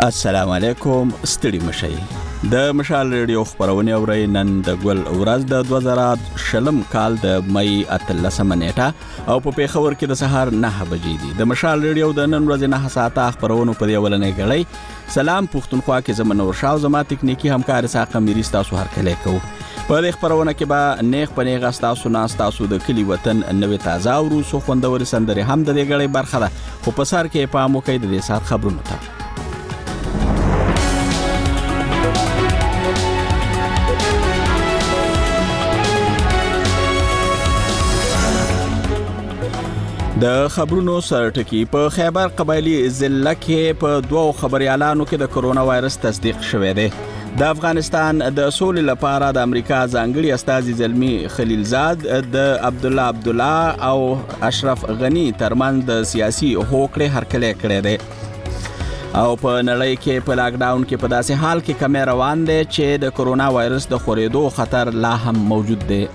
السلام علیکم. ستړي مشئ. د مشال ریډیو خبرونه اورئ. نن د ګل ورځ د 2020 کال د مئی 13 نیټه او په پیښور کې د سهار 9 بجې دي. د مشال ریډیو د نن ورځې 9 ساعته خبرونه په اولنې غړې سلام پښتونخوا کې زمون ورشاو زما تکنیکی همکار ساقه میری تاسو هر کله کو. په دې خبرونه کې به نیغ پنیغه تاسو ناس تاسو د کلی وطن نوې تازه او روسو خوندور سندري هم د دې غړې برخه ده. خو په سر کې پام وکړئ د دې سات خبرونه ته. د خبرونو سرټکی په خیبر قبایلی ضلع کې په دوه خبريالانو کې د کرونا وایرس تصدیق شوه دی. د افغانستان د سولې لپاره د امریکا ځانګړي استازي زلمی خلیلزاد د عبد الله او اشرف غنی ترمنځ د سیاسي هوکړې هرکلی کړی دی. او په نړۍ کې په لاک ډاون کې په داسې حال کې کمی روان دی چې د کرونا وایرس د خورېدو خطر لا هم موجود دی.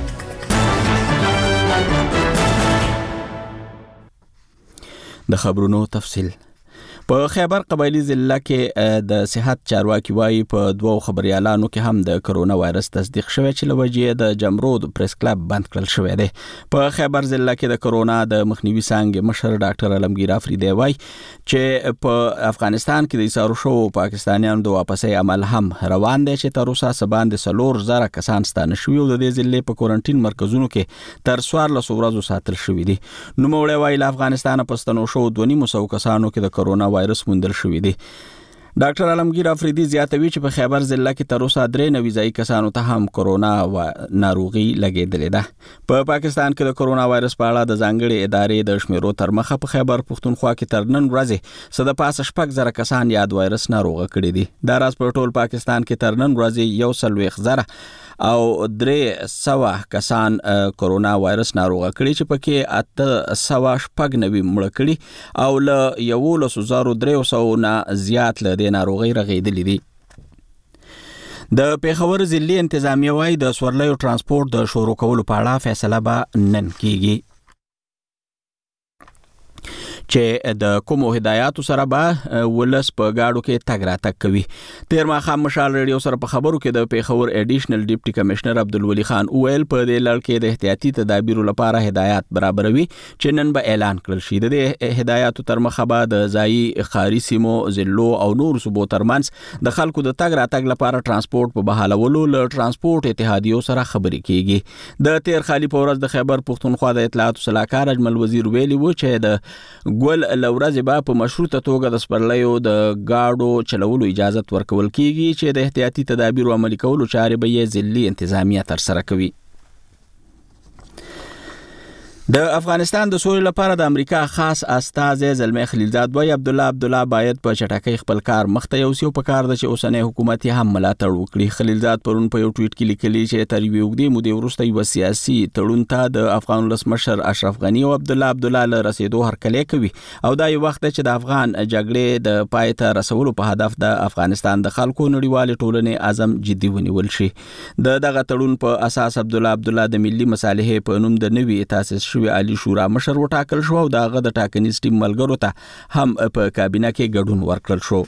د خبرونو تفصیل. په خیبر قبایلی ضلع کې د صحت چارواکي وايي په دوه خبريالانو کې هم د کرونا وایرس تصدیق شوی چې لوجه د جمرود پریس کلب بند کړل شوی دی. په خیبر ضلع کې د کرونا د مخنیوي څنګه مشر ډاکټر علمگیر افریدی وايي چې په افغانستان کې د ایسارو شو پاکستانیانو د واپسې عمل هم روان دی چې تر اوسه سباند 3,000 کسان ستانه شوی او د دې ضلع په کوارنټین مرکزونو کې تر 14 ورځې ساتل شوی دي. نو موړی وايي له افغانستان پستنو شو 2.5 کسانو کې د کرونا وایرس موندل شوی دی. ډاکټر علمگیر افریدی زیاتوي چې په خیبر ضلع کې تر اوسه 93 ځای کسانو ته هم کرونا ناروغي لګیدلې ده. په پاکستان کې د کرونا وایرس په اړه د ځانګړي ادارې د شمیرو تر مخه په خیبر پښتونخوا کې تر نن ورځې صد پاس شپږ زره کسان یاد وایرس ناروغه کړي دي. دا راز په ټول پاکستان کې تر نن ورځې 1,000 او 300 کسان کرونا وایرس ناروغه کړي چې پکې 890 مړ کړي او له 11,300 نه زیات له د ناروغي رغیدلې دي. د پیښور ضلعي انتظامیه وايي د سورلیو ترانسپورت د شروع کولو په اړه فیصله به نن کیږي چې د کومو هدایاتو سره به ولس په گاډو کې تګ راتګ کوي. تیر ماښام مشال ریډیو سره په خبرو کې د پیښور ایډیشنل ډیپټي کمشنر عبدالولي خان اویل په دې لړ کې د احتیاطي تدابیرو لپاره هدایات برابروي چې نن به اعلان کړل شي. د دې هدایاتو تر مخه به د ځایي خاري سیمو ضلعو او نور صوبو ترمنځ د خلکو د تګ راتګ لپاره ترانسپورت په بحالولو له ترانسپورت اتحادیو سره خبرې کیږي. د تیر خالي په ورځ د خیبر پښتونخوا د اطلاعات صلاحکار اجمل وزیر ویلي و چې د ګل لورځ به په مشروطه توګه د سپرلیو د گاډو چلولو اجازه ورکول کیږي چې د احتیاطي تدابیر عملي کولو چارې به یې ضلعي انتظامیه تر سره کوي. د افغانستان د سولې لپاره د امریکا خاص استازی زلمی خلیلزاد وايي عبد الله باید په چټکۍ خپل کار مخته یوسي او په کار د چې اوسنۍ حکومت هم ملاتړ وکړي. خلیلزاد پرون په یو ټویټ کې لیکلي چې تر یو وګړي مودې وروسته یو سیاسي تړون ته د افغان ولسمشر اشرف غنی او عبد الله له رسیدو هرکلی کوي او دا یو وخت چې د افغان جګړې د پای ته رسولو په هدف د افغانستان د خلکو نړیوال ټولنې اعظم جدي ونیول شي. دغه تړون په اساس عبد الله د ملي مصالحې په نوم د نوي تاسیس شوی عالی شورا مشر وټاکل شو او دغه د ټاکنیز ټیم ملګرو ته هم په کابینه کې ګډون ورکړل شو.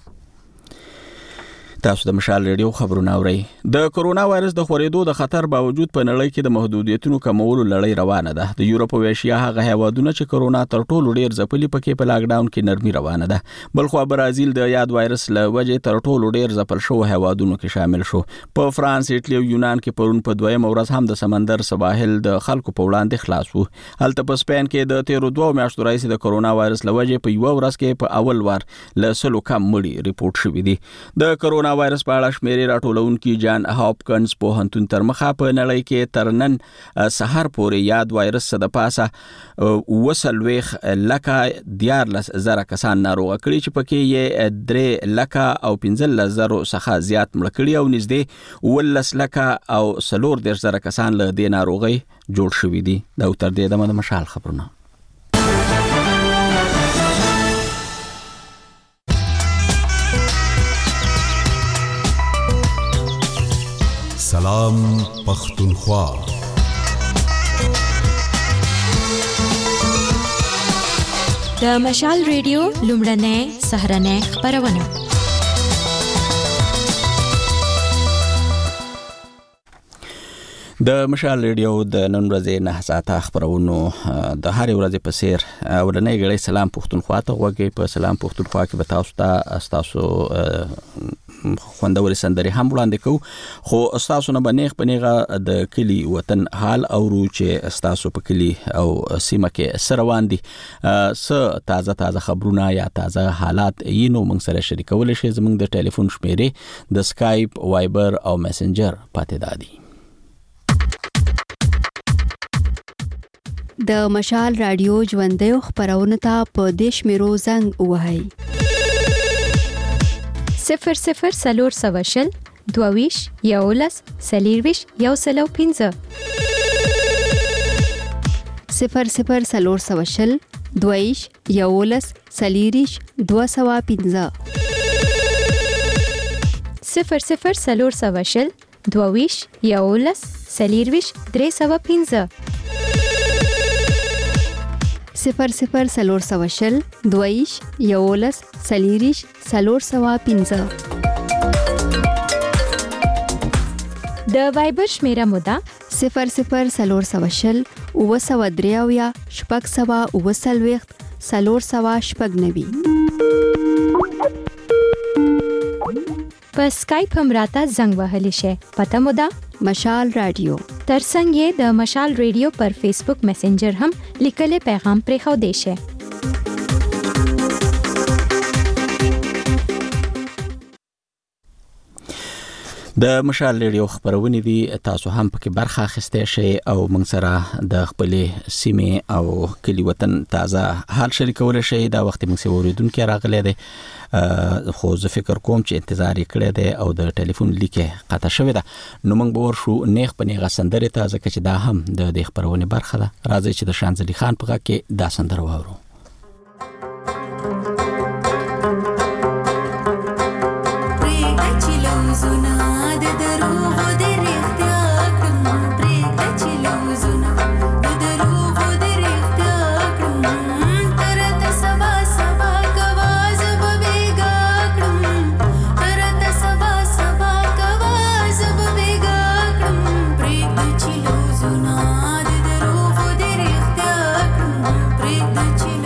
تاسو د مشال ریډیو خبرونه اورئ. د کرونا وایرس د خورېدو د خطر باوجود په نړۍ کې د محدودیتونو کمولو لړۍ روانه ده. د یورپ او ایشیا هغه هیوادونه چې کرونا تر ټولو ډیر ځپلي پکې په لاک ډاون کې نرمي روانه ده. بلخو برازیل د یاد وایرس له وجې تر ټولو ډیر ځپل شو هیوادونو کې شامل شو. په فرانس، ایټالیا او یونان کې پرون په دویم ورځ هم د سمندر سواحل د خلکو په وړاندې خلاص وو. هلته په سپین کې د 13 میاشتو راهیسې د کرونا وایرس له وجې په یو ورځ کې په اول وار له 100 کم مړي ریپورت شوي دي. د کرونا وایرس په اړه شمیرې راټولونکي جان هاپکنز پوهنتون تر مخه په نړۍ کې تر نن سحر پورې یاد وایرس د پاسه 14,000 کسان ناروغه کړي چې پکې یې 3,00,000 او 15,000 څخه زیات مړ کړي او نږدې 11,00,000 او 14,000 کسان له دې ناروغۍ جوړ شوي دي. دا تر دې دمه د مشال خبرونه. سلام پښتونخوا. د د مشال ریډیو لومړنۍ سهرنۍ خبرونه. د مشال ریډیو د نن ورځې 9 ساعته خبرونو د هر ورځې په سیر ورنۍ غړي سلام پښتونخوا ته وګي. په سلام پښتونخوا کې به تاسو خوندوري سندري هم وړاندې کوو، خو تاسو نه بنېغ د کلی وطن حال اورو چې تاسو په کلی او سیمه کې سروان دي تازه خبرونه یا تازه حالات یې نو موږ سره شریکول شي. زموږ د ټلیفون شمیرې د سکایپ، وایبر او میسنجر پاتې دادي. د مشال رادیو ژوندۍ خبرونه ته په دیش میرو زنګ وهاي 00 22 یولس سلیرویش یو سلو 15 00 22 یولس سلیریش 215 00 22 یولس سلیرویش 315 00 22 یولس سلیریش 315. د وایبر شمیره مودا 00 اوسودریاویا شپږ سوا اوسلويخت 390. په سکایپ هم راته زنګ وهلی شي. پته مودا مشال رادیو. ترڅنګ یې د مشال ریډیو پر فیسبوک میسنجر هم لیکلي پیغام پرې خو دی شي. د مشال ریډیو خبرونه دي، تاسو هم پکې برخه اخیسته شئ او موږ سره د خپل سیمه او کلی وطن تازه حال شریکول شئ. دا وخت موږ سره اوریدونکو راغلي دي، خو زه فکر کوم چې انتظار یې کړی دی او د ټلیفون لیکه قطع شوې ده. نو موږ به ورشو نیغ په نیغه سندره تازه چې دا هم د دې خبرونه برخه ده. راځي چې د شانزلي خان په غږ کې دا سندره واورو. Chilo zona de dero de rechta, pre de chilo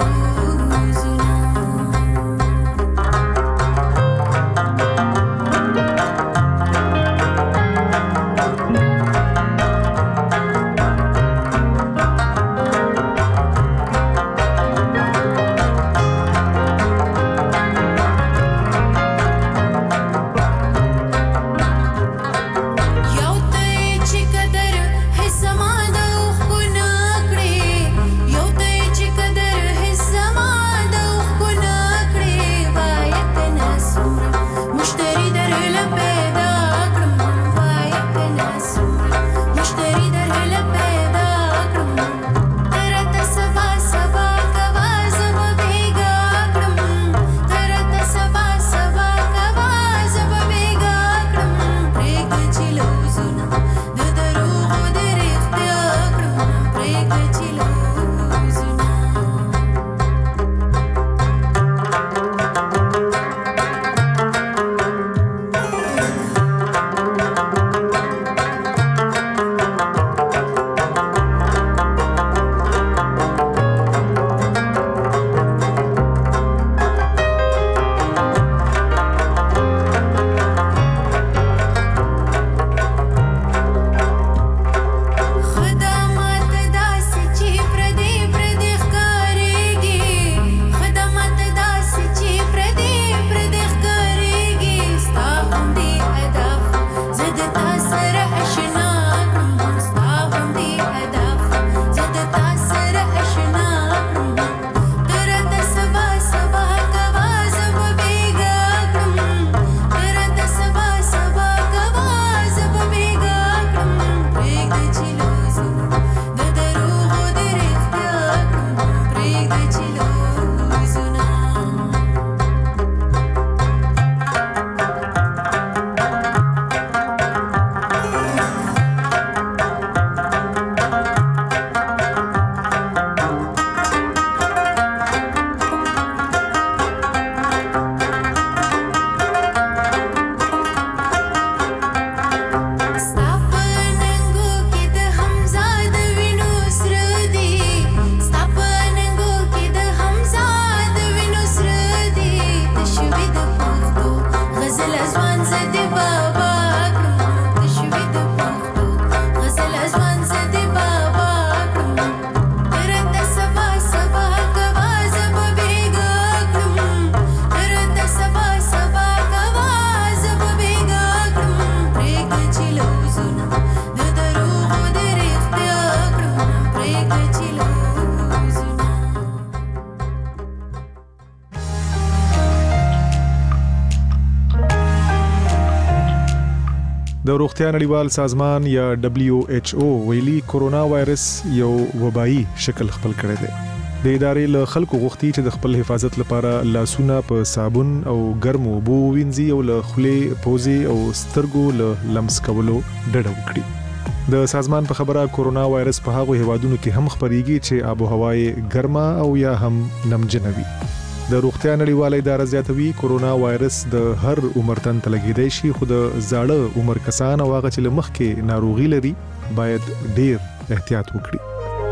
د روغتیا نړیوال سازمان یا WHO ویلي کورونا وایرس یو وبایي شکل خپل کړی دی. د ادارې له خلکو غوښتي چې د خپل حفاظت لپاره لاسونه په صابون او ګرمو اوبو وینځي او له خولې، پوزې او سترګو له لمس کولو ډډه وکړي. د سازمان په خبره کورونا وایرس په هغو هیوادونو کې هم خپریږي چې آب و هوا یې ګرمه او یا هم نمجنه وي. د روغتیا نړیواله اداره زیاتوي کورونا وایرس د هر عمر تن ته لګیدای شي، خو د زاړه عمر کسان او هغه چې له مخکې ناروغي لري باید ډیر احتیاط وکړي.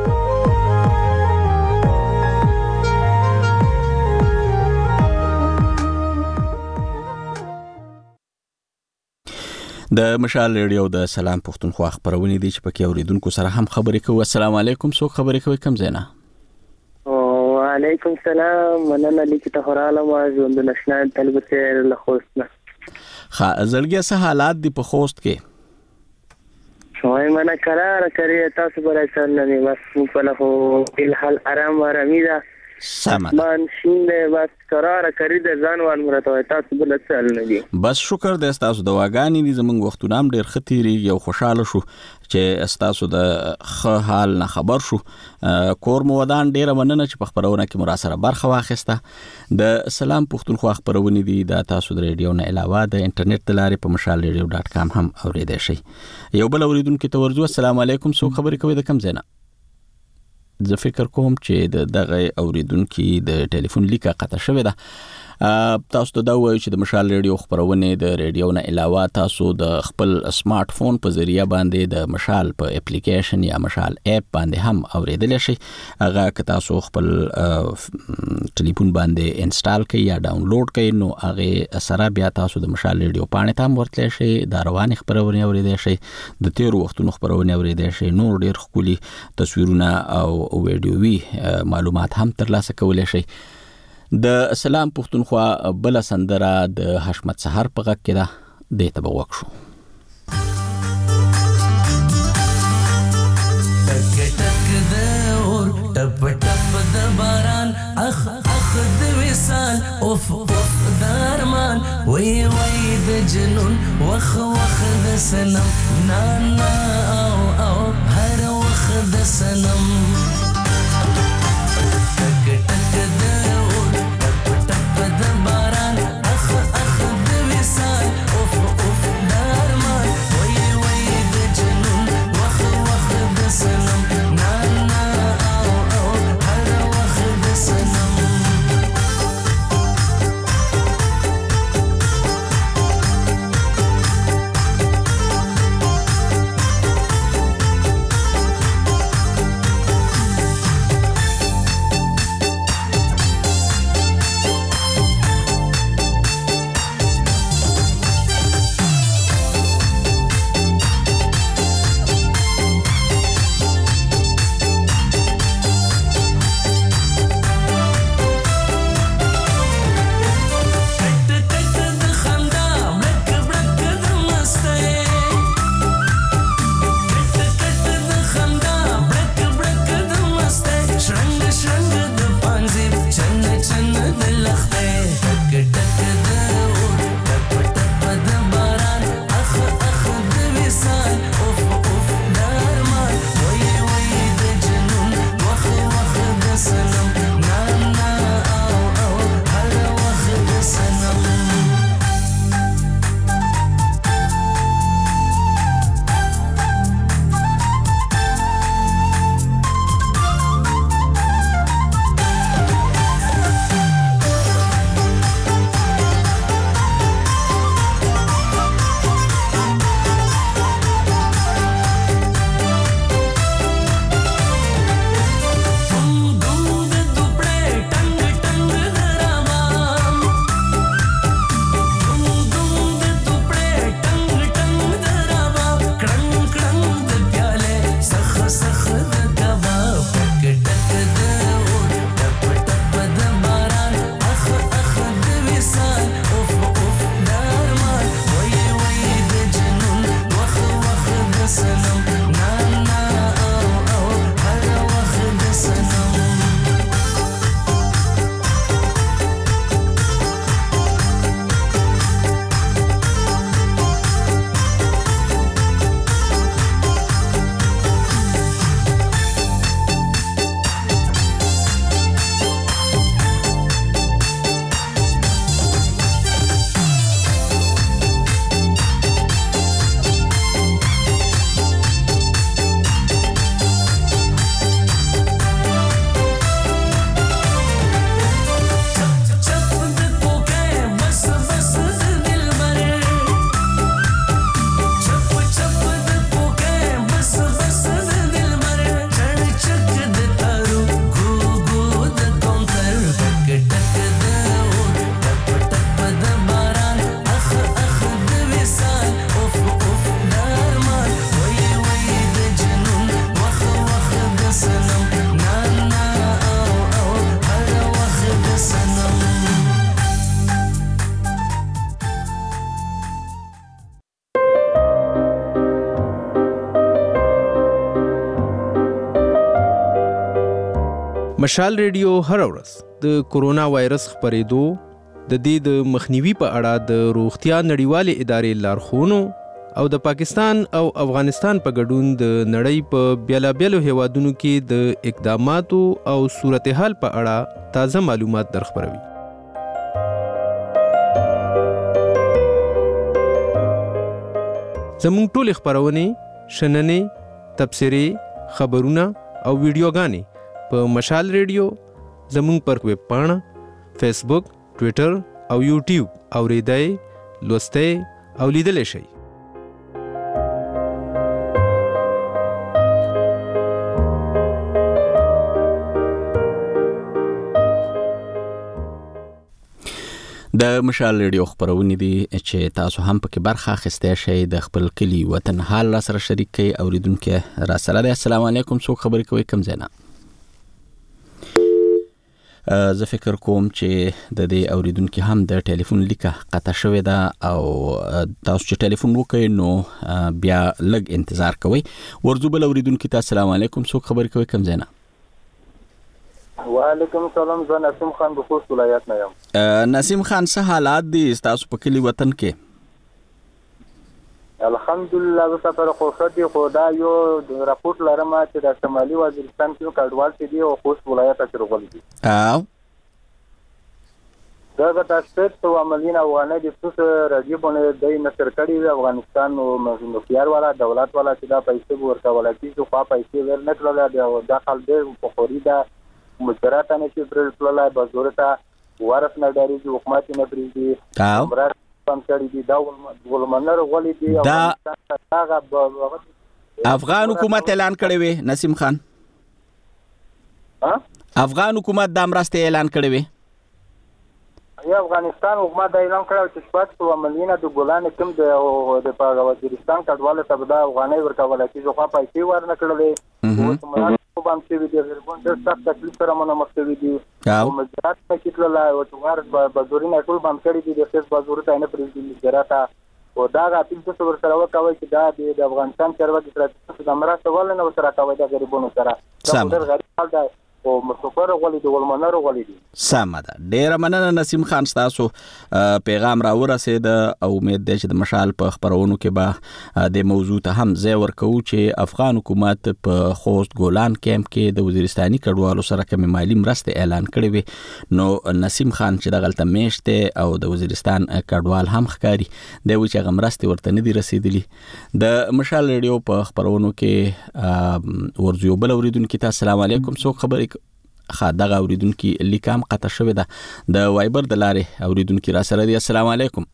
د مشال ریډیو د سلام پښتونخوا خبرونه دي چې پکې اوریدونکو سره هم خبرې کوي. السلام علیکم، څوک خبرې کوي، کوم ځای نه؟ وعلیکم السلام، مننه لیکي ته خوراله ما ژوند نشنال تلبسه له خوست نه. زړګي څه حالات دي په خوست کې؟ شوي منه قرار کوي تاسو برای سره نه بس په له په حال آرامي ده سمه من شینه بس قرار کوي د ځانوال مرته تاسو بل څه نه دي. بس شکر د تاسو د واګانی دي زمونږ وختونه هم ډیر ختيري یو خوشاله شو چې تاسو د ښه حال نه خبر شو. کور مو ودان ډیره مننه چې په خبرونه کې مراسره برخه واخیسته. د سلام پښتونخوا خبرونه دي د تاسو د ریډیو نه علاوه د انټرنیټ د لارې په mashalradio.com هم اوریدئ شئ. یو بل اوریدونکو ته ورځو. السلام علیکم، څوک خبرې کوي، د کوم ځای نه؟ زه فکر کوم چې دغه اوریدونکو د ټلیفون لیکه قطع شوې ده. تاسو ته دا وایو چې د مشال ریډیو خبرونه د ریډیو نه علاوه تاسو د خپل سمارټ فون په ذریعہ باندې د مشال په اپلیکیشن یا مشال اپ باندې هم اوریدل شي. هغه که تاسو خپل ټلیفون باندې انسټال کړئ یا ډاونلوډ کړئ نو هغه سره بیا تاسو د مشال ریډیو پاڼې ته هم ورتلی شئ، د رواني خبرونه اوریدل شئ، د تیر وختونو خبرونه اوریدل شئ، نور ډیر ښکلي تصویرونه او ویډیوي معلومات هم ترلاسه کولای شئ. د سلام پښتونخوا بل سندره د حشمت سحر په غږ کې ده، دې ته به وکړو. ټک ټک د اور ټپ ټپ د باران اخ اخ د وصال اوف اوف د ارمان وی وی د جنون وخ وخ د سنم نا نا او او هر وخ د سنم ټک ټک د مشال ریډیو هر ورځ د کورونا وایرس خپرېدو د دې د مخنیوي په اړه د روغتیا نړیوالې ادارې لارښوونو او د پاکستان او افغانستان په ګډون د نړۍ په بیلابیلو هیوادونو کې د اقداماتو او صورتحال په اړه تازه معلومات درخبروي. زموږ ټول خبرونه، شننې، تبصرې، خبرونه او ویډیوګانې په مشال ریډیو، زموږ پر ویب پاڼه، فیسبوک، ټویټر او یوټیوب اوریدای، لوستای او لیدلی شئ. د مشال ریډیو خبرونه دي چې تاسو هم پکې برخه اخیستی شئ. د خپل کلی وطن حال را سره شریک کړئ. اوریدونکو را سره دی، السلام علیکم، څوک خبرې کوي، کوم ځای نه؟ زه فکر کوم چې د دې اوریدونکو هم د ټلیفون لیکه قطع شوې ده او تاسو چې ټلیفون وکړئ نو بیا لږ انتظار کوئ. ورځو بل اوریدونکو ته السلام علیکم، څوک خبرې کوي، کوم ځای نه؟ وعلیکم السلام، زه نسیم خان د خوست ولایت نه یم. نسیم خان، څه حالات دي تاسو په کلی وطن کې؟ الحمدلله زه سفر خوښ دي، خو دا یو راپورټ لرم چې د شمالي وزیرستان کې کډوال چې دي او خوست ولایت کې راغلي دي. دا د تاسو عملین افغاني د څه راځي د نشر کړي افغانستان او مخکیار والا دولت والا چې دا پیسې ورکول کیږي، خو پیسې ورنکړل او داخل دې په خوريده مجرات نه چې پر پلای بازورته ورس نه ډاري چې حکومت نه پریږدي امرات پم کړی دي دا ولمنر غولي دي افغان حکومت اعلان کړی وي. نسیم خان، افغان حکومت د امرسته اعلان کړی وي. یا افغانستان حکومت دا اعلان کړو چې شپږ عملینا د ګولان کوم د وزیرستان کډواله ته د افغاني ورکول کیږي، خو پیسې ورنکړلې او سمرات بام چې وی د ورګون د ستاسو تکلیف سره مونږ مخته وی دي او مجرات کې تللا او څوار بازورینه ټول بام کړی دي د فیس بازور ته نه پریږدي مجرات او دا غاټل څه ور سره وکوي چې دا د افغانستان چارواکي سره د امراسته ول نه سره کوي د غریبونو سره دا غریب حال ده او مسافر غولي د ولمنر غولي دي. سم ده، ډیر مننه نسیم خان، تاسو پیغام را ورسید او امید ده چې د مشال په خبرونو کې به د موضوع ته هم ځای ورکو چې افغان حکومت په خوست ګولان کیمپ کې د وزیرستاني کډوالو سره کوم مالی مرسته اعلان کړی وي. نو نسیم خان چې دغلته میشته او د وزیرستان کډوال هم ښکاری دی چې غمرسته ورته نه دي رسیدلی. د مشال ریډیو په خبرونو کې ورځو بل اوریدونکو ته السلام علیکم، څوک خبرې دغه اوریدونکو لیکام قطع شوې ده د وایبر د لارې. اوریدونکو را سره دی، السلام علیکم.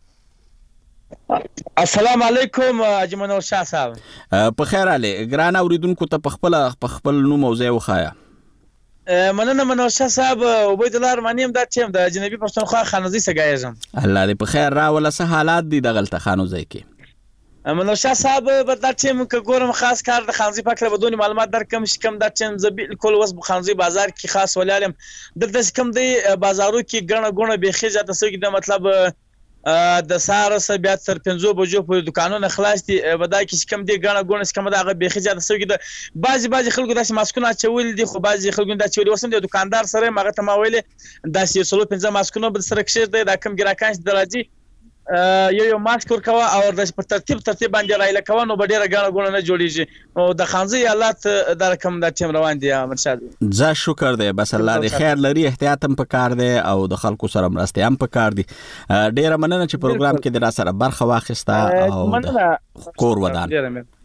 السلام علیکم اجمنور شاه صاحب. په خیر علي ګران اوریدونکو ته په خپل نوم او ځای وخایا. مننه منور شاه صاحب، عبید الله رحمانیم دا چې د جنوبي پښتونخوا خانوزي سګایزم. الله دې په خیر راوله. څه حالات دي دغلته خانوزي کې؟ منور شاه صاحب بردا چې موږ ګورم خاص کار د خانزي پاک له بدون معلومات در کم شکم دا چې ز بالکل وس خانزي بازار کې خاص ولالم د کم دی بازارو کې ګڼه به خېجه تاسو کې د مطلب د سار سره بیا تر 5 بجو په دکانونو خلاص دي بدای کې کم دی ګڼه شکم دا به خېجه تاسو کې د بعضي خلکو داسې ماسکونه چول دي، خو بعضي خلکو دا چول وسم د دکاندار سره ماغه ته ما ویلې داسې 15 ماسکونه بل سره کې دا کم ګراکانش درځي یو ماسک ورکوا او د په ترتیب باندې رايله کوي نو ډیره غاڼه نه جوړیږي او د خانزي حالات در کم د ټیم روان دي. مرشد زه شکر دی، بس الله دې خیر لري، احتیاط هم پکار دی او د خلکو سره مرسته هم پکار دي. ډیره مننه چې پروګرام کې د را سره برخه واخیسته او کور ودان.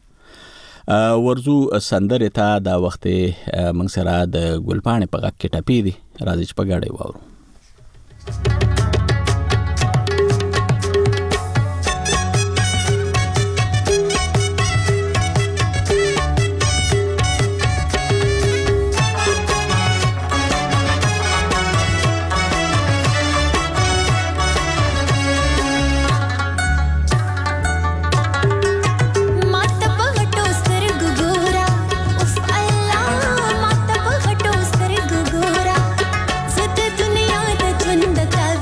ورزو سندره ته دا وخت موږ سره د ګلپانې په غږ کې ټپی دي، راځي چې په ګاډي واورو. दुनिया द चुंद का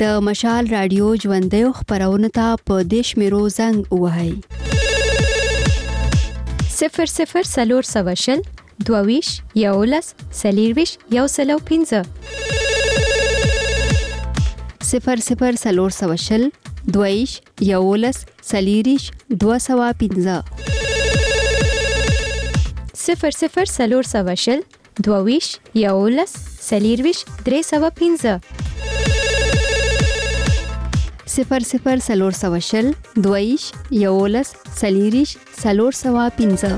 د مشال رادیو ژوندۍ خبرونه ته په دیش میرو زنګ وهاي 00 سلور سواشل دوویش یولس سلیرویش یوسلو 15 00 سلور سواشل دوویش یولس سلیریش 215 00 سلور سواشل دوویش یولس سلیرویش 315 00 سلور سواشل دوویش یولس سلیریش 315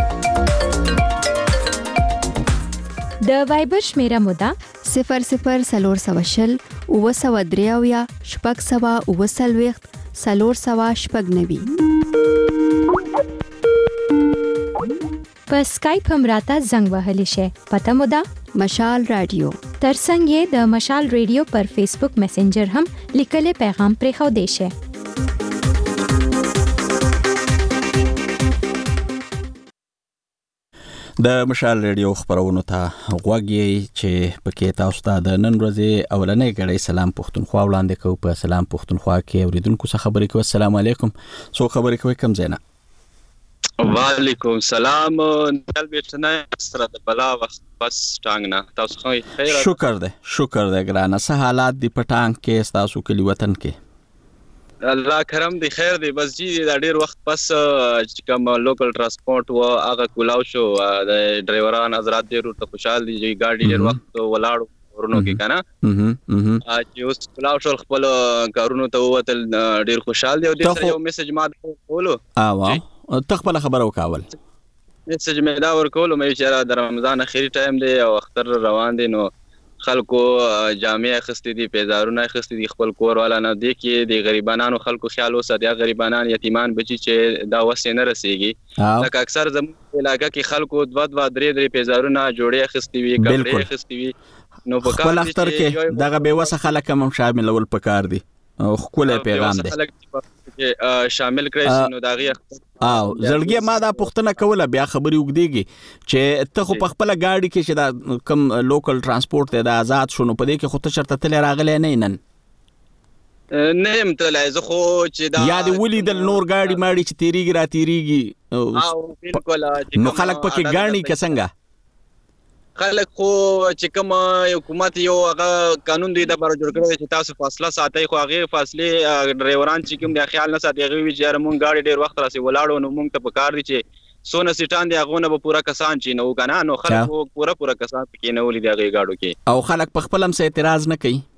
د وایبر شمیره مودا 00 سلور سواشل اوسودریاویا شپږ سوا اوسلويخت سلور سوا شپږ نوي په سکایپ هم راته زنګ وهلی شي پته مودا مشال رادیو ترڅنګ یې د مشال ریډیو پر فیسبوک میسنجر هم لیکلي پیغام پرېښو دی شي د مشال ریډیو خبرونو ته غوږی چې پکې تاسو ته د نن ورځې اولنې غړې سلام پښتونخوا وړاندې کوم په سلام پښتونخوا کې اوریدونکو څخه خبرې کوي السلام علیکم سو خبرې کوي کوم زینا وعلیکم سلام نل بیٹنا سره د بلا وخت بس ټانګنا تاسو خو خیر شکر ده ګرانه سه حالات دی پټانګ کې تاسو کلی وطن کې الله کرم دی خیر دی بس جی دا ډیر وخت پس کوم لوکل ترانسپورت و هغه کولاو شو د ډرایوران حضرات ډیر ته خوشاله دي چې گاډي ډیر وخت ولاړو ورونو کې کنه چې اوس کولاو شو خپل کارونو ته وتل ډیر خوشاله دي او د سره یو میسج ما کولو تخپل خبر وکاول میسج مې دا ورکول مې چې د رمضان اخیری ټایم دی او اختر روان دي نو خلکو جامع خستې دي پیزارونه خستې دي خپل کور والا نه دي کې د غریبانو خلکو خیال وساتیا غریبانان یتیمان بچي چې دا وسه نه رسیږي لکه اکثر زموږ علاقې کې خلکو 2-3 پیزارونه جوړې خستې وي کپڑے خستې وي نو په خپل اختر کې دغه به وسه خلک هم شامل ول پکار دي خپل پیغام دی شامل کړئ نو داغي او زړګي ما دا پښتنه کوله بیا خبري وګديږي چې ته خو په خپل گاډي کې چې دا کم لوکل ترانسپورت ته د آزاد شونه په دې کې خو ته چرته تل راغلی نه نن نیم تل زه خو چې دا یا دی ولي د نور گاډي ماړي چې تیریږي را تیریږي او بالکل نو خلک پکې غاڼي کسنګا خلک خو چې کوم حکومت یو هغه قانون دی د بار جوړ کړی چې تاسو فاصله ساتي خو هغه فاصله ډرایوران چې کوم د خیال نه ساتي هغه وی چې مونږ گاډي ډیر وخت راسي ولاړو نو مونږ ته پکار دي چې سونه سټان دی هغه نه به پورا کسان چې نو کنه نو خلک پورا کسان کې نه ولې دی هغه گاډو کې او خلک په خپل هم څه اعتراض نه کوي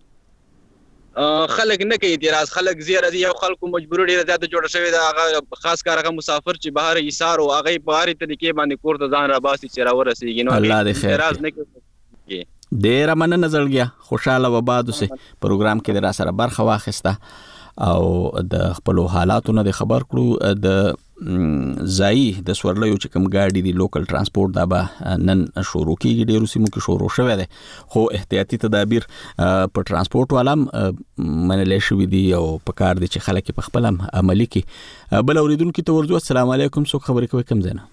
خلک نه کوي اعتراض خلک زیره دي یو خلکو مجبور دي زیاته جوړ شوی دا هغه خاص کار هغه مسافر چې بهر ایثار او هغه په هر طریقې باندې کور ته ځان را باسي چې را ورسیږي نو اعتراض نه کوي ډیر مننه زړګیا خوشاله و باد سه پروګرام کې در سره برخه واخسته او د خپل حالاتونو د خبر کړو د زای د سورلې چې کوم گاډي دی لوکل ترانسپورت دا به نن شروع کیږي ډیرو سیمو کې شروع شوه ده خو احتیاطي تدابیر په ترانسپورت والام منلې شوې دي او په کار دي چې خلک په خپل عملي کې بل اوریدونکو ته ورځو السلام علیکم څوک خبرې کوي کوم زنه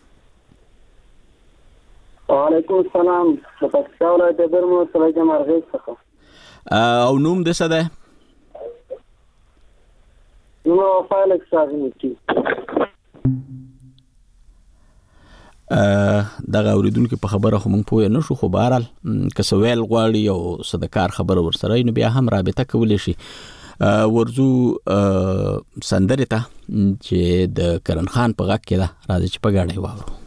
وعلیکم السلام تاسو راته درمو سلام مرغې څخه او نوم د څه ده نو فایل اکساغنیتی دغه اوریدونکو په خبره خو مونږ پوه نه شو خو بهرال که سویل غواړي او صدکار خبره ورسره نو بیا هم رابطه کولی شي ورزو سندره ته چې د کرن خان په غږ کې ده راځي چې په غاړه واورو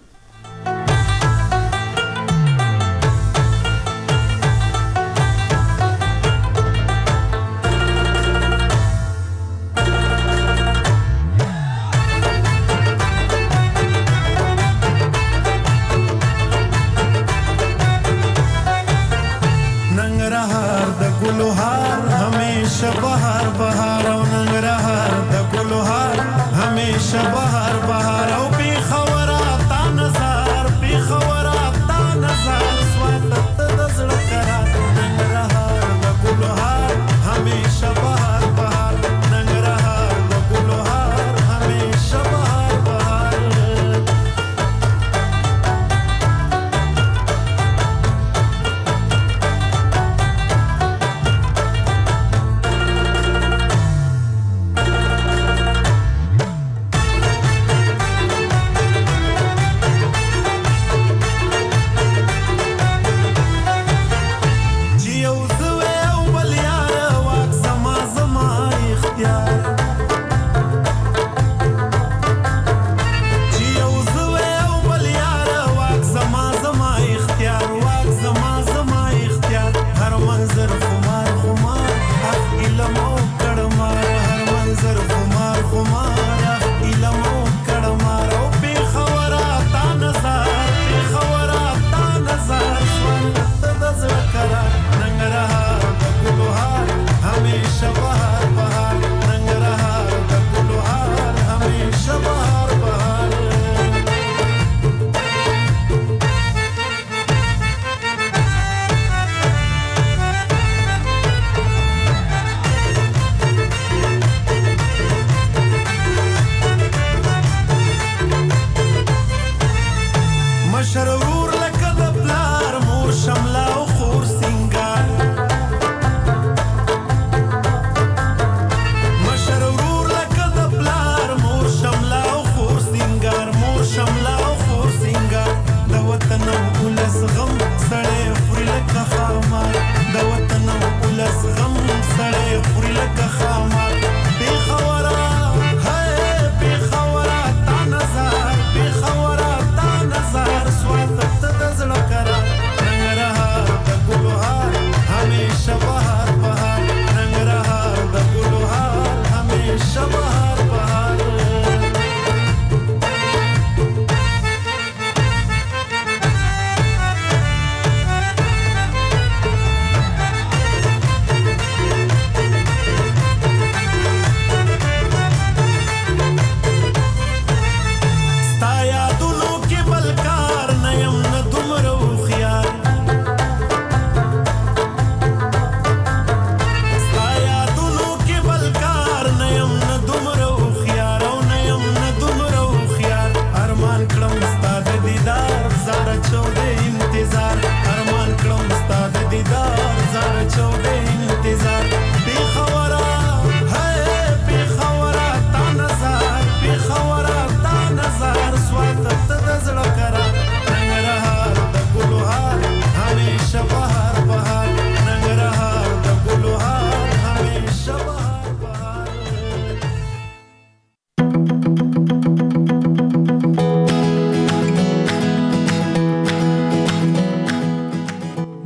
بهار بهار او په خبره تا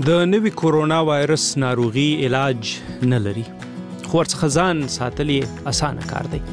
د نوي کورونا وایرس ناروغي علاج نه لري، خو ورڅخه ځان ساتل یې اسانه کار دی.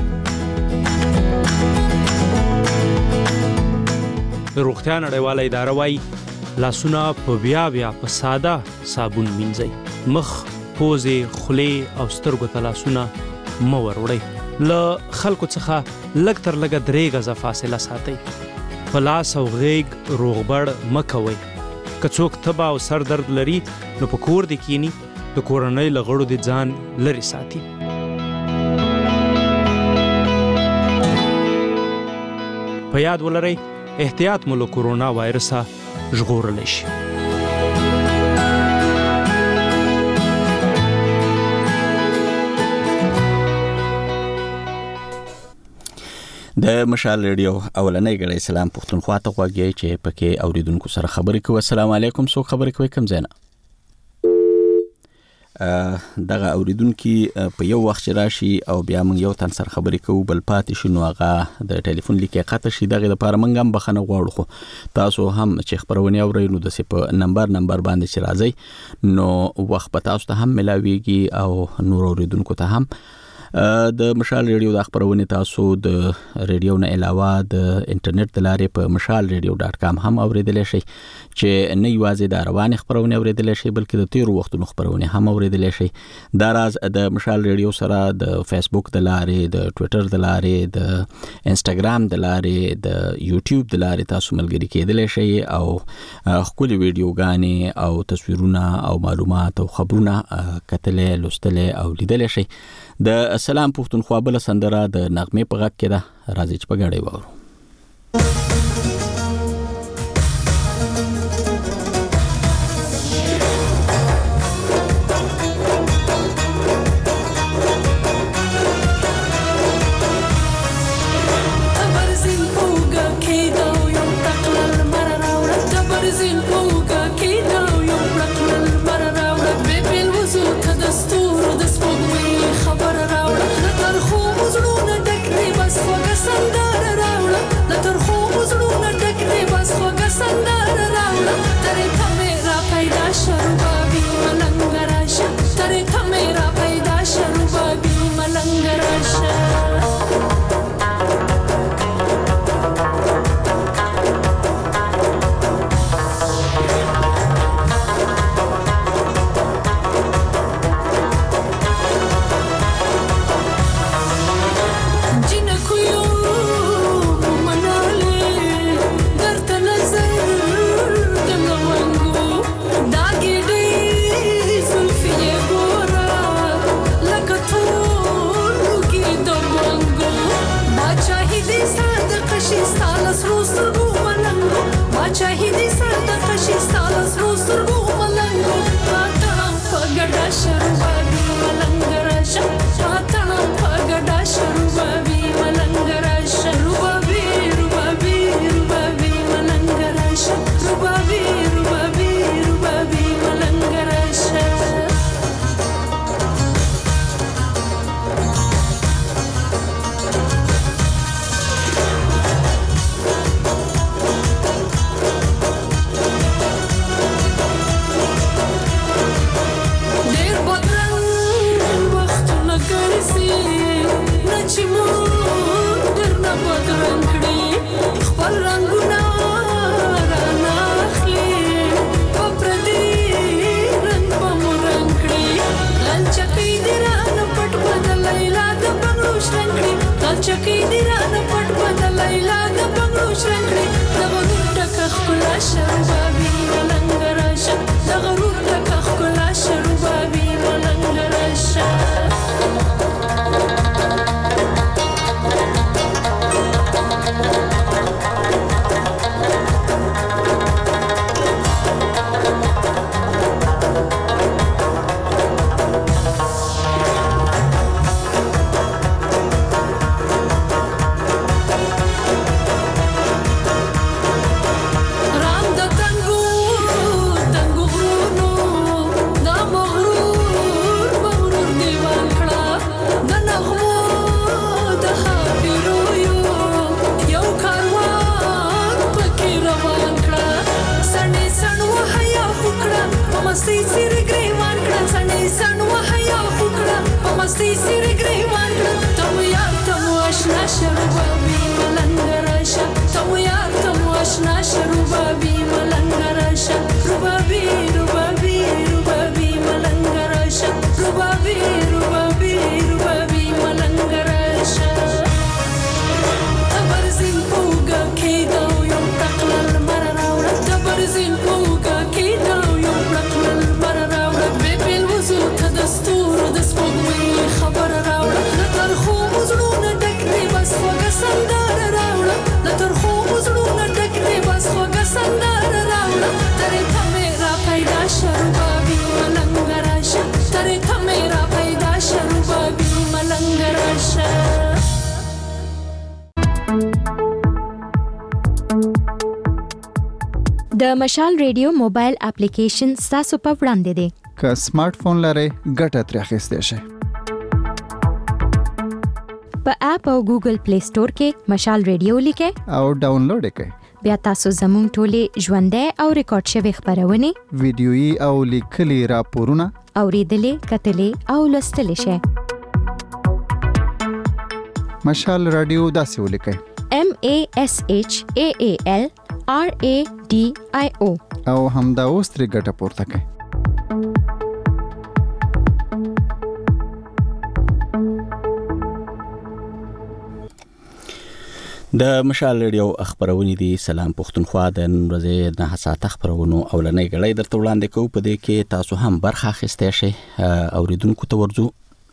د روغتیا نړیواله اداره وایي لاسونه په بیا په ساده صابون مینځئ. مخ، پوزې، خولې او سترګو ته لاسونه مه وروړئ. له خلکو څخه لږ تر لږه 3 غزه فاصله ساتئ. په لاس او غیږ روغبړ مه کوئ. که څوک تبه او سر درد لري نو په کور دې کینی، د کورنۍ له غړو دې ځان لرې ساتي. په یاد ولرئ احتیاط مو له کورونا وایرسه ژغورلی شي. د مشال ریډیو اولنۍ غړی سلام پښتونخوا ته غوږی چې پکې اوریدونکو سره خبرې کوي. السلام علیکم، څوک خبرې کوي کوم ځای نه؟ دغه اوریدونکو په یو وخت راشي او بیا موږ یو تن سره خبرې کوو، بل پاتې شي نو هغه د ټلیفون لیکه قطع شي. دغه لپاره موږ هم بخنه غواړو، خو تاسو هم چې خبرونه اورئ نو د په نمبر باندې چې راځي نو وخت په تاسو ته هم ملاويږي او نور اوریدونکو ته هم. د مشال ریډیو د خبرونه تاسو د ریډیو نه علاوه د انټرنیټ د لارې په mashalradio.com هم اوریدل شي، چې نه یوازې د روان خبرونه اوریدل شي بلکې د تیر وختونو خبرونه هم اوریدل شي. دا راز د مشال ریډیو سره د فیسبوک د لارې، د ټوئیټر د لارې، د انستګرام د لارې، د یوټیوب د لارې تاسو ملګری کېدل شي او خپل ویډیوګانې او تصویرونه او معلومات او خبرونه کتل، لوستل او لیدل شي. د سلام پښتونخوا بل سندره د نغمه په غږ کې ده، راځي چې په غاړې وورو. د مشال ریډیو موبایل اپلیکیشن تاسو په وړاندې دی. که سمارټ فون لرئ ګټه ترې اخیستی شئ. په اپ او ګوګل پلی سٹور کې مشال ریډیو لیکئ او ډاونلوډ یې کړئ. بیا تاسو زموږ ټولې ژوندۍ او ریکارډ شوي خبرونه، ویډیويي او لیکلي راپورونه اوریدلې، کتلې او لوستلې شئ. مشال رادیو داسې ولیکئ: MASHAALRADIO او همدا اوس ترې ګټه پورته کړئ. د مشال ریډیو خبرونه دي. سلام پښتونخوا، د نن ورځې 9 ساعته خبرونو اولنۍ غړۍ درته وړاندې کوو. په دې کې تاسو هم برخه اخیستی شئ. اوریدونکو ته ورځو.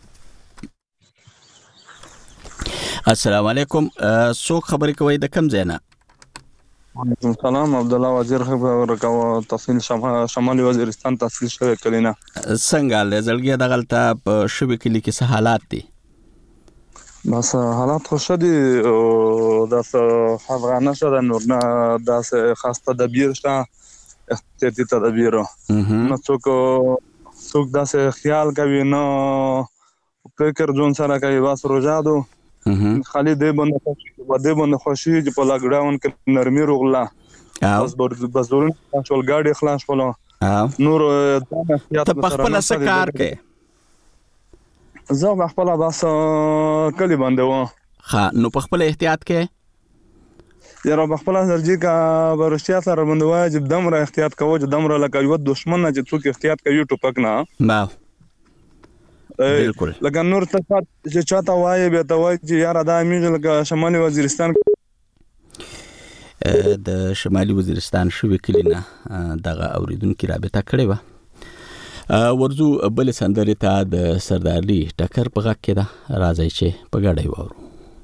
السلام علیکم. څوک خبرې کوي د کوم ځای نه؟ وعلیکم السلام. عبد الله وزیر خبر کوم. تحصیل شمالي وزیرستان تحصیل شوی کلینا. څنګه له زړګي دغلته په شوی کلی کې څه حالات دي؟ بس حالات خوشا دي. داس افغانه شده نور نه داس خاص تدبیر شته، احتیاطي تدبیر. نو څوک داس خیال کوي، نو فکر ځون سره کوي. بس روزادو خالي دې باندې خوشي چې په لاکډاون کې نرمي روغله. بس دورن ټول ګاډي خلاص کولو. نور د احتیاط ته په خپل څه کار کوي؟ زه په خپل بس کلی باندې و. ها، نو په خپل احتیاط کې یاره په خپل انرژي کا ورشتیا سره باندې واجب دمره احتیاط کوو چې دمره لکه یو دښمن چې څوک احتیاط کوي ټوپک نه. بالکل. لکه نور ته چې چاته وایي به ته وایي چې یاره دا میږي لکه شمالي وزیرستان د شمالي وزیرستان شوی کلینا دغه اوریدونکو رابطه کړې و. ورزو بل سندرې ته د سردارلی ټکر په غږ کې ده. راځي چې په ګډه وورو.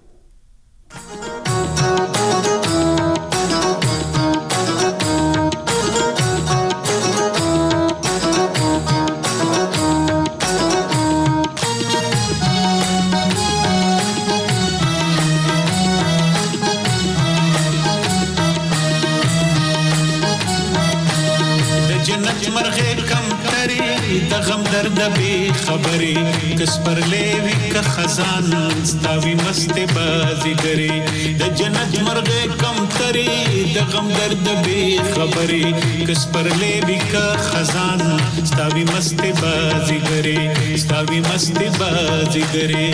د غم درد به خبرې کس پر لیوی که خزان ستاوی مست بازیګری د جنت مرغه کم تری د غم درد به خبرې کس پر لیوی که خزان ستاوی مست بازیګری ستاوی مست بازیګری.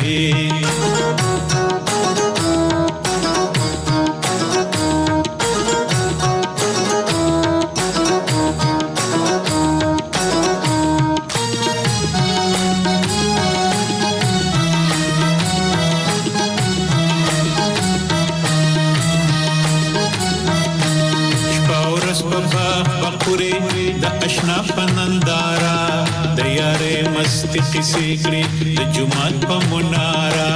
اشنا پنندارا د یارې مستی قصې کړې د جمعات په منارا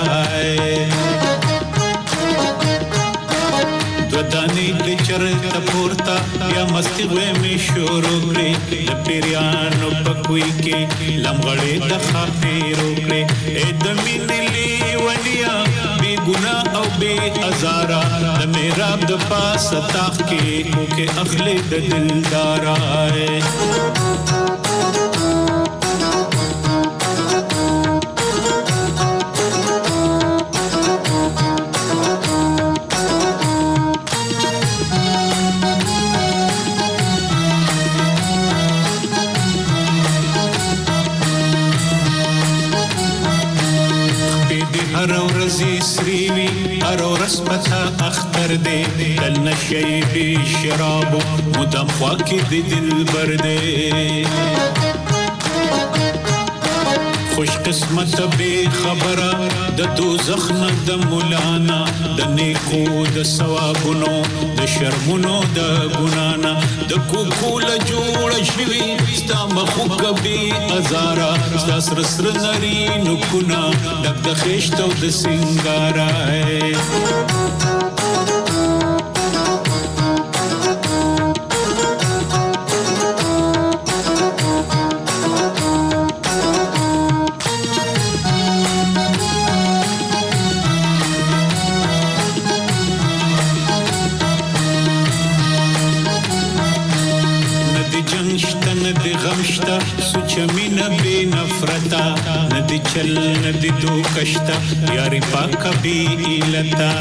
دودانی د چرته پورتا یا مستی وې می شروع کړې د پیرانو په کوی کې لمغړې د خافیرو کړې اې د مینې لیونیا بی ګناه او بی ازارا د میراب د پاس تاخ کې کو کې اخلي د دلدارا پتا اختر دے دل نشئی بی شراب مدام خواکی دی دل بردے خوش قسمت بے خبره د دوزخ نه د مولانا د نیکو د ثوابونو د شرمونو د ګنانا د کوکول جوړ شوی ستا مخو کبي ازارا ستا سر نری نکونه د خېشتو د سنگارا راشتا سوچ مینا بے نفرتا ندی چل ندی دو کشتا یاری پاکا بی ایلتا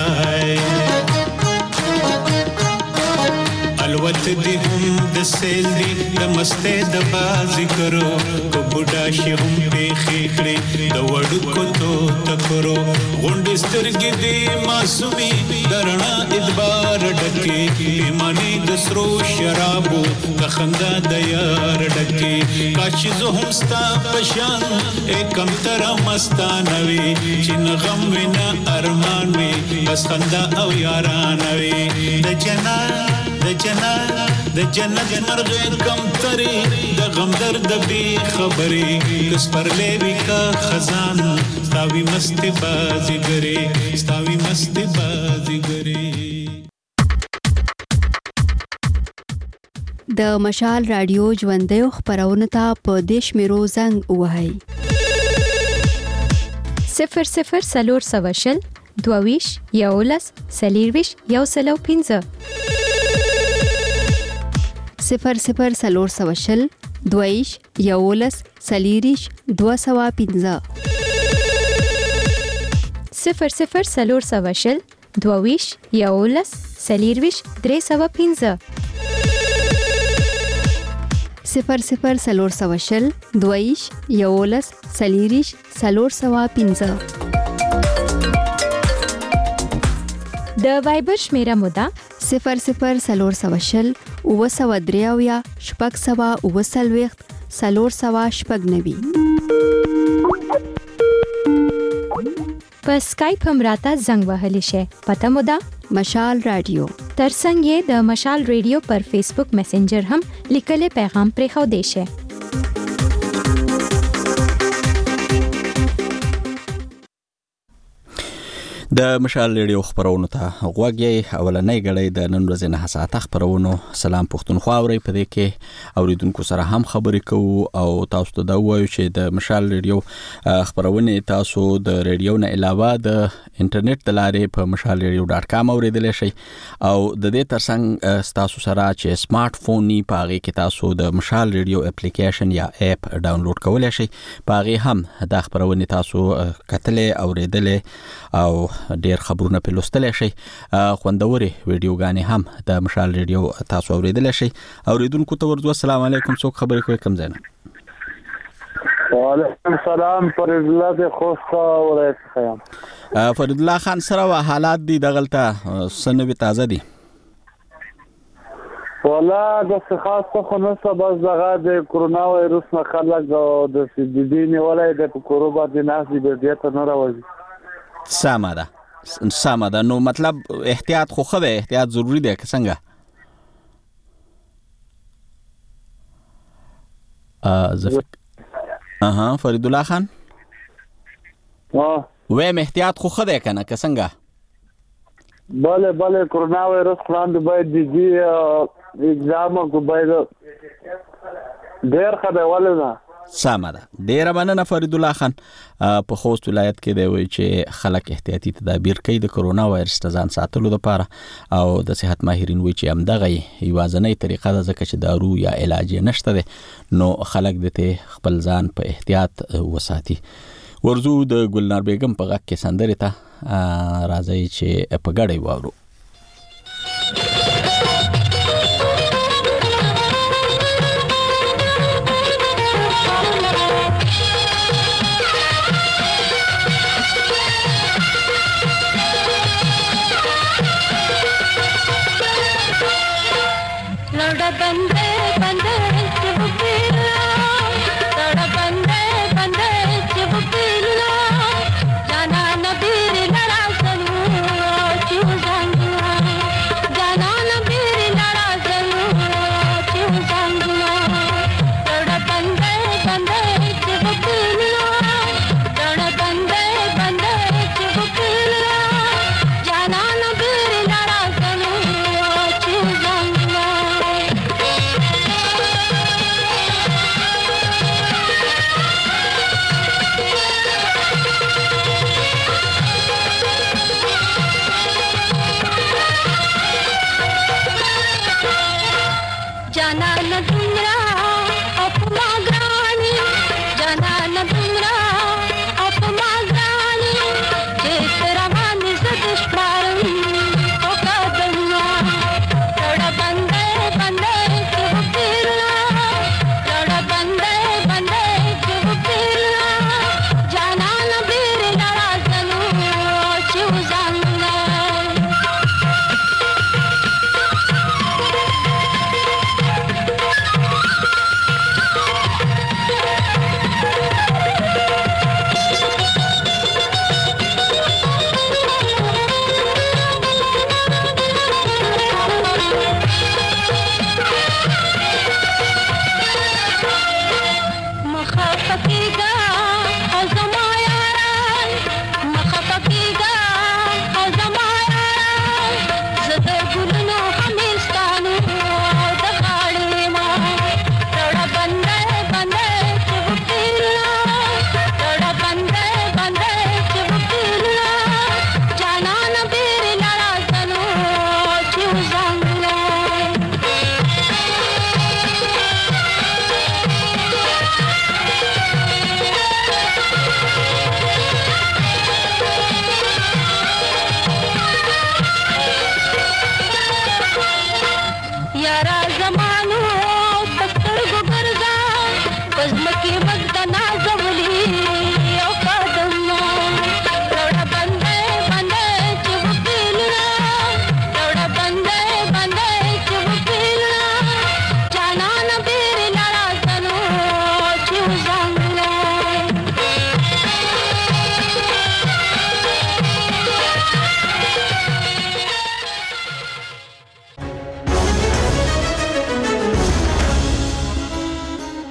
الوت دی هم د سیل دی د مسته د بازی کرو کو بوډا شي هم په خېخړې د وړو کو تو تکرو غونډ سترګې دی معصومي درنا ادبار ډکه پیمانه د سرو شرابو د خندا د یار ډکه کاش زه هم ستا پشان کم تر مستانوي چې غم ونا ارمان وي بس خندا او یاران وي د جنت مرغ کم تری د غم درد بی خبری کس پر لیوی کا خزان ستاوی مستی بازیگری د مشال رادیو ژوندۍ خبرونه ته په دیش میرو زنګ وهاي 00 22 یولس سلیرویش یو سلو 15 00 22 یولس سلیریش 215 00 22 یولس سلیرویش 315 00 22 یولس سلیریش 315 د وایبر شمیره مودا 00 اوسودریاویا شپږ سوا اوسلويخت سلور سوا شپږ نوي په سکایپ هم راته زنګ وهلی شي پته مودا مشال رادیو ترڅنګ د مشال رادیو پر فیسبوک میسنجر هم لیکل پیغام پرې خو دی شي د مشال ریډیو خبرونو ته غوږی اولنۍ غړې د نن ورځې نه ساعت خبرونو سلام پښتونخوا اوري په دې کې اوریدونکو سره هم خبرې کوو او تاسو ته دا وایو چې د مشال ریډیو خبرونه تاسو د ریډیو نه علاوه د انټرنیټ د لارې په mashalradio.com اوریدلی شئ او د دې ترڅنګ تاسو سره چې سمارټ فون ني پاغي کې تاسو د مشال ریډیو اپلیکیشن یا اپ ډاونلوډ کولای شئ پاغي هم د خبرونه تاسو کتلې اوریدلې او ډیر خبرونه په لوستل شي خوندوري ویډیوګانې هم د مشال ریډیو تاسو اوریدل شي اوریدونکو ته ورځو السلام علیکم څوک خبرې کوي کوم ځای نه وعلیکم السلام فرید الله د خوستا ولایت خیام فرید الله خان سره حالات دي دغلطه سنوي تازه دي ولا د خاصه خو بس دغه د کرونا وایرس نه خلک د دین ولای د کورونا د ناس دی بیا ته نه راوځي ساده نو مطلب احتیاط خو خو ده احتیاط ضروری ده که څنګه فرید الله خان وې احتیاط خو خو ده کنه که څنګه بله کرونا وایرس وړاندې باید دي اگزام کو باید ډیر خبره ولنه سامده ډیر مننه فرید الله خان په خوست ولایت کې دی وی چې خلک احتیاطي تدابیر کوي د کرونا وایرس ځان ساتلو لپاره او د صحت ماهرین وی چې همدغه یوازنۍ طریقه ده ځکه چې دارو یا علاج نشته ده نو خلک د ته خپل ځان په احتیاط وساتي ورزو د ګلنار بیگم په غږ کې سندره ته راځي چې په ګډي وورو जाना नबीर लड़ा सनू चूज़ांगी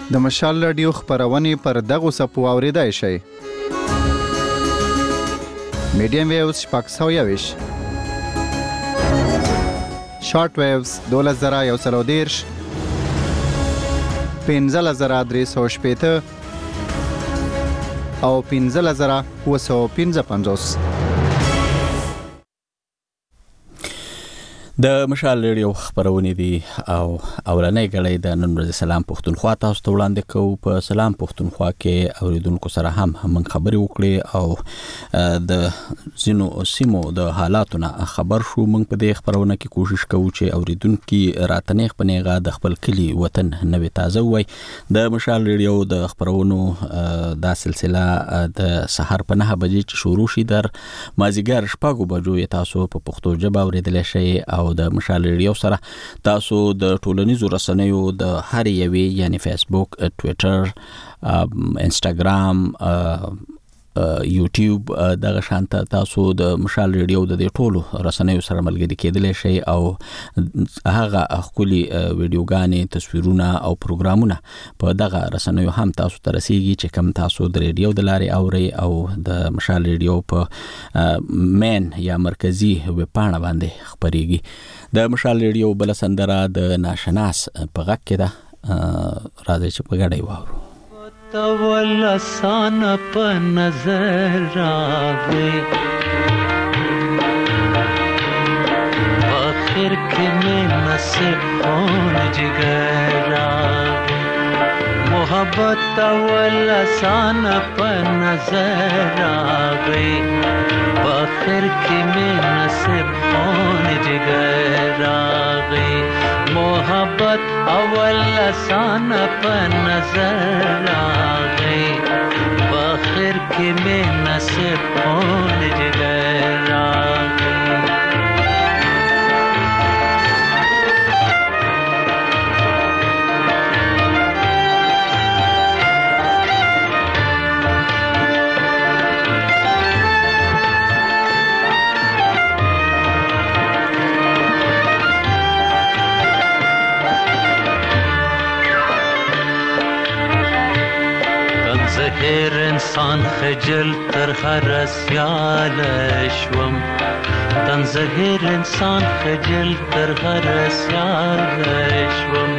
د مشال رادیو خبرونه پر دغه سپو اوریدای شي. میډیم ویوز شپږ سوه یویش، شارټ ویوز 2130، 15350 او 15755. د مشال ریډیو خبرونه دي او اولنۍ غړې د نن ورځ سلام پښتونخوا تاسو ته وړاندې کوو. په سلام پښتونخوا کې اوریدونکو سره هم خبرې وکړې او د زینو سیمو د حالاتونو خبر شو. موږ په دې خبرونه کې کوشش کوو چې اوریدونکو راتنېخ پنيغه د خپل کلی وطن نوې تازه وای. د مشال ریډیو د خبرونو دا سلسله د سحر په 9 بجې چې شروع شي در مازیګر 6 بجو تاسو په پښتو ژبه اوریدل شئ او د مشال ریډیو سره تاسو د ټولنیزو رسنیو د هر یوې یعنی فیسبوک، ټوئیټر، انستګرام، یوټیوب دغه شانت تاسو د مشال ریډیو د ټولو رسنیو سره ملګری کېدل شي او هغه خولي ویډیوګانې، تصویرونه او پروګرامونه په دغه رسنیو هم تاسو ته رسیږي چې کوم تاسو د ریډیو د لارې اوري او د مشال ریډیو په مین یا مرکزی ویب پاڼه باندې خبريږي. د مشال ریډیو بل سندره د ناشناس په غږ کې ده، راځي چې په ګډه واورو. تول آسان په نظر راغی، آخر کې مې نصیب خون جگر راغی. محبت تول آسان په نظر راغی، آخر کې مې نصیب خون جگر راغی. محبت اول آسان په نظر آغی، آخر کې مې نصیب خون جگر آغی. هر انسان خجل تر هر سیال شوم، تن زهر انسان خجل تر هر سیال شوم.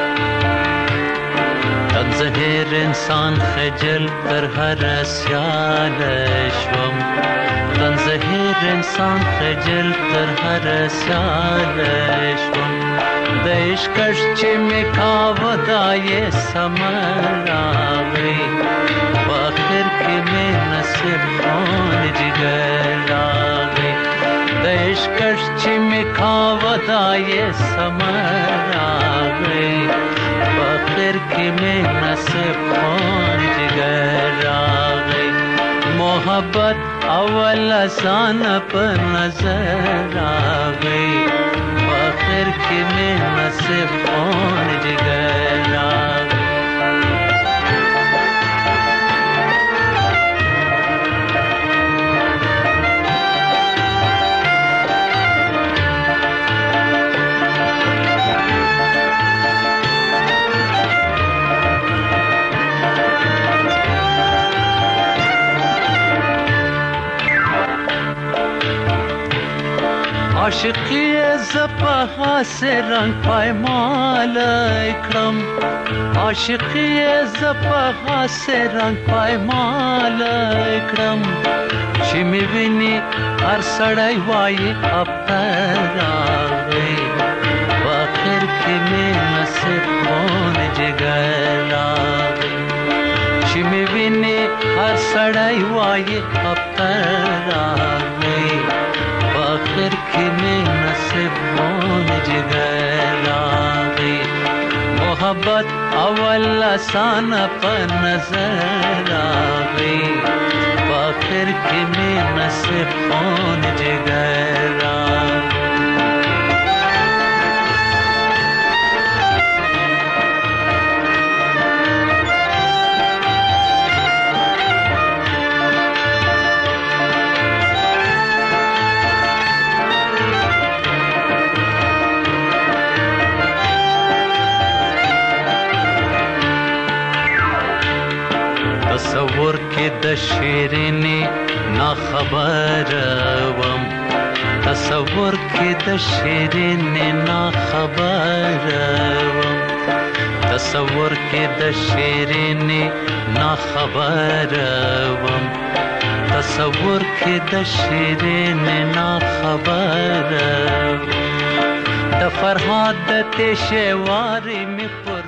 تن زهر انسان خجل تر هر سیال شوم، تن زهر انسان خجل تر هر سیال شوم. د عشقش چې مې کاوه دا یې سمر راغی، آخر کې مې نصیب خون جگر راغی. د عشقش چې مې کاوه دا یې سمر راغی، آخر کې مې نصیب خون جگر راغی. محبت اول آسان په نظر راغی، آخر کې مې نصیب خون جگر راغی. عاشقی زپا سے رنگ پایمال اکرم، عاشقی زپا سے رنگ پایمال اکرم. چې مې ویني هر سړی وایي ابتر راغی، آخر کې مې نصیب خون جگر راغی. چې مې ویني هر سړی وایي ابتر راغی، آخر کې مې نصیب خون جگر راغی. محبت اول آسان په نظر راغی، آخر کې مې نصیب خون جگر راغی. کې د شیرینې نا خبروم تصور کې د شیرینې نا خبروم تصور کې د شیرینې نا خبروم تصور کې د شیرینې نا خبروم د فرهاد د تشوارې می پر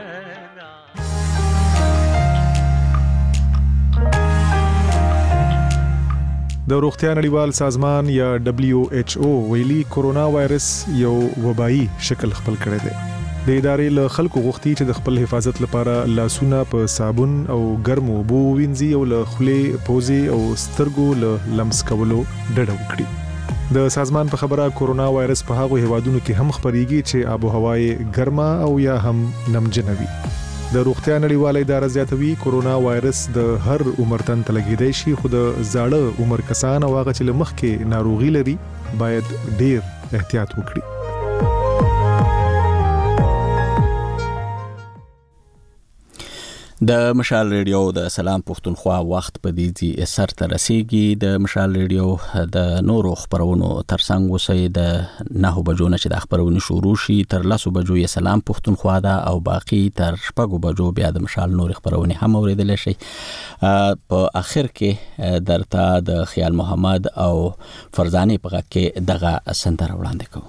د روغتیا نړیوال سازمان یا WHO ویلي کورونا وایرس یو وبایي شکل خپل کړی دی. د ادارې له خلکو غوښتي چې د خپل حفاظت لپاره لاسونه په صابون او ګرمو اوبو وینځي او له خولې، پوزې او سترګو له لمس کولو ډډه وکړي. د سازمان په خبره کورونا وایرس په هغو هیوادونو کې هم خپریږي چې آب و هوا یې ګرمه او یا هم نمجنه وي. د روغتیا نړیواله اداره زیاتوي کورونا وایرس د هر عمر تن ته لګیدای شي، خو د زاړه عمر کسان او هغه چې له مخکې ناروغي لري باید ډیر احتیاط وکړي. د مشال ریډیو د سلام پښتونخوا وخت په دې سر ته رسیدي. د مشال ریډیو د نورو خبرونو ترڅنګ اوسئ د 9 بجو نه چې د خبرونو شروع شي تر 10 بجو یې سلام پښتونخوا ده او باقی تر 6 بجو بیا د مشال نور خبرونه هم اوریدل شي. په اخر کې درته د خیال محمد او فرزانه په غږ کې دغه سندره وړاندې کوم.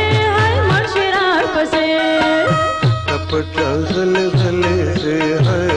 गले से है